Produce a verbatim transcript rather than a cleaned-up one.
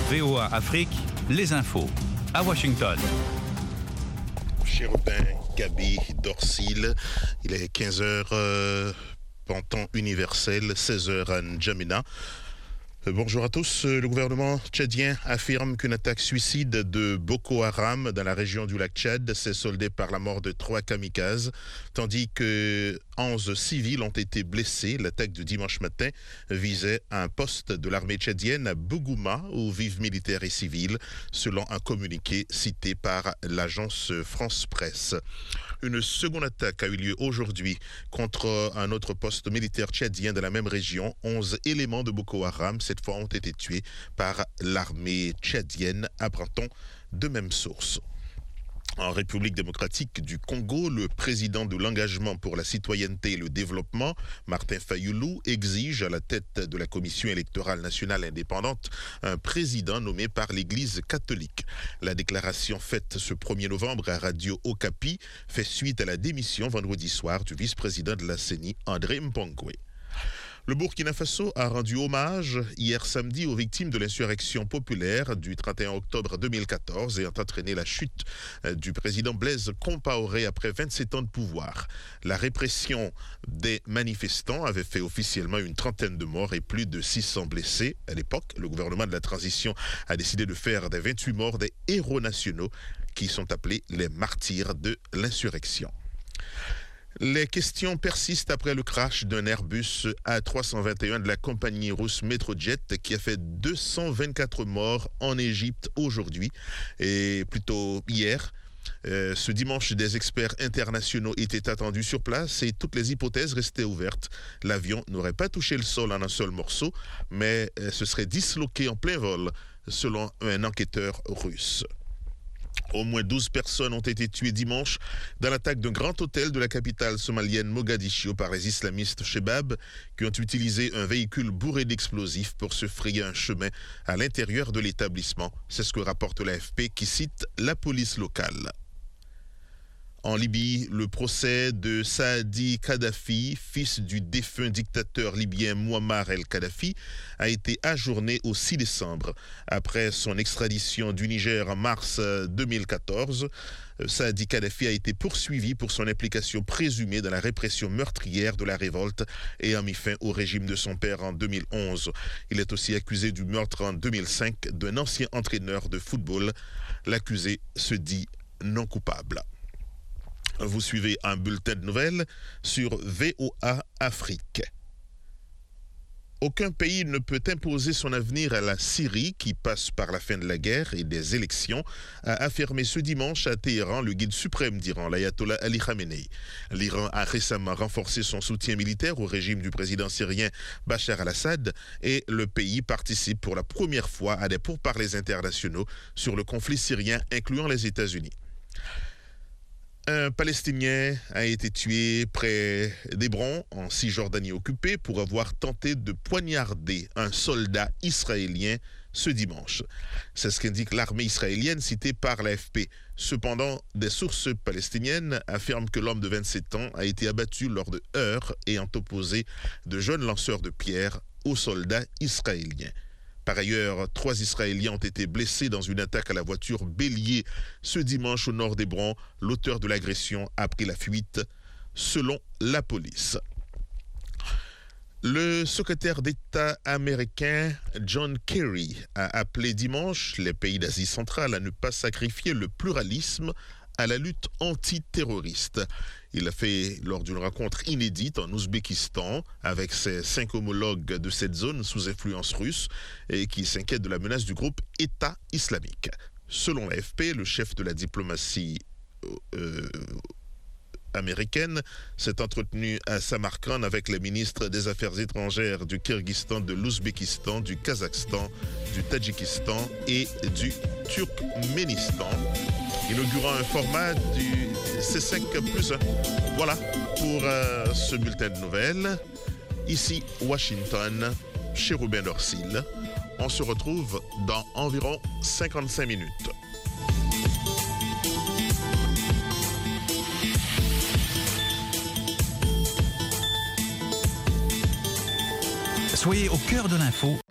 V O A Afrique, les infos. À Washington. Chérubin, Gabi, Dorsil, il est quinze heures euh, en temps universel, seize heures à N'Djamena. Bonjour à tous. Le gouvernement tchadien affirme qu'une attaque suicide de Boko Haram dans la région du lac Tchad s'est soldée par la mort de trois kamikazes, tandis que onze civils ont été blessés. L'attaque de dimanche matin visait un poste de l'armée tchadienne à Bougouma, où vivent militaires et civils, selon un communiqué cité par l'agence France Presse. Une seconde attaque a eu lieu aujourd'hui contre un autre poste militaire tchadien de la même région. onze éléments de Boko Haram, cette fois, ont été tués par l'armée tchadienne, apprend-on de même source. En République démocratique du Congo, le président de l'engagement pour la citoyenneté et le développement, Martin Fayulu, exige à la tête de la Commission électorale nationale indépendante un président nommé par l'Église catholique. La déclaration faite ce premier novembre à Radio Okapi fait suite à la démission vendredi soir du vice-président de la C E N I, André Mpongwe. Le Burkina Faso a rendu hommage hier samedi aux victimes de l'insurrection populaire du trente et un octobre deux mille quatorze ayant entraîné la chute du président Blaise Compaoré après vingt-sept ans de pouvoir. La répression des manifestants avait fait officiellement une trentaine de morts et plus de six cents blessés. À l'époque, le gouvernement de la transition a décidé de faire des vingt-huit morts des héros nationaux qui sont appelés les martyrs de l'insurrection. Les questions persistent après le crash d'un Airbus A trois cent vingt et un de la compagnie russe Metrojet qui a fait deux cent vingt-quatre morts en Égypte aujourd'hui et plutôt hier. Euh, ce dimanche, des experts internationaux étaient attendus sur place et toutes les hypothèses restaient ouvertes. L'avion n'aurait pas touché le sol en un seul morceau, mais euh, se serait disloqué en plein vol, selon un enquêteur russe. Au moins douze personnes ont été tuées dimanche dans l'attaque d'un grand hôtel de la capitale somalienne Mogadiscio par les islamistes Shebab qui ont utilisé un véhicule bourré d'explosifs pour se frayer un chemin à l'intérieur de l'établissement. C'est ce que rapporte l'A F P qui cite la police locale. En Libye, le procès de Saadi Kadhafi, fils du défunt dictateur libyen Mouammar el-Kadhafi, a été ajourné au six décembre. Après son extradition du Niger en mars deux mille quatorze, Saadi Kadhafi a été poursuivi pour son implication présumée dans la répression meurtrière de la révolte et a mis fin au régime de son père en deux mille onze. Il est aussi accusé du meurtre en deux mille cinq d'un ancien entraîneur de football. L'accusé se dit non coupable. Vous suivez un bulletin de nouvelles sur V O A Afrique. Aucun pays ne peut imposer son avenir à la Syrie qui passe par la fin de la guerre et des élections, a affirmé ce dimanche à Téhéran le guide suprême d'Iran, l'ayatollah Ali Khamenei. L'Iran a récemment renforcé son soutien militaire au régime du président syrien Bachar al-Assad et le pays participe pour la première fois à des pourparlers internationaux sur le conflit syrien, incluant les États-Unis. Un Palestinien a été tué près d'Hébron, en Cisjordanie occupée, pour avoir tenté de poignarder un soldat israélien ce dimanche. C'est ce qu'indique l'armée israélienne citée par l'A F P. Cependant, des sources palestiniennes affirment que l'homme de vingt-sept ans a été abattu lors de heurts ayant opposé de jeunes lanceurs de pierres aux soldats israéliens. Par ailleurs, trois Israéliens ont été blessés dans une attaque à la voiture bélier ce dimanche au nord d'Hébron. L'auteur de l'agression a pris la fuite, selon la police. Le secrétaire d'État américain John Kerry a appelé dimanche les pays d'Asie centrale à ne pas sacrifier le pluralisme à la lutte antiterroriste. Il l'a fait lors d'une rencontre inédite en Ouzbékistan avec ses cinq homologues de cette zone sous influence russe et qui s'inquiètent de la menace du groupe État islamique. Selon l'A F P, le chef de la diplomatie euh, américaine s'est entretenu à Samarkand avec les ministres des Affaires étrangères du Kyrgyzstan, de l'Ouzbékistan, du Kazakhstan, du Tadjikistan et du Turkménistan, inaugurant un format du C cinq plus un. Voilà pour euh, ce bulletin de nouvelles. Ici, Washington, Chérubin Dorsil. On se retrouve dans environ cinquante-cinq minutes. Soyez au cœur de l'info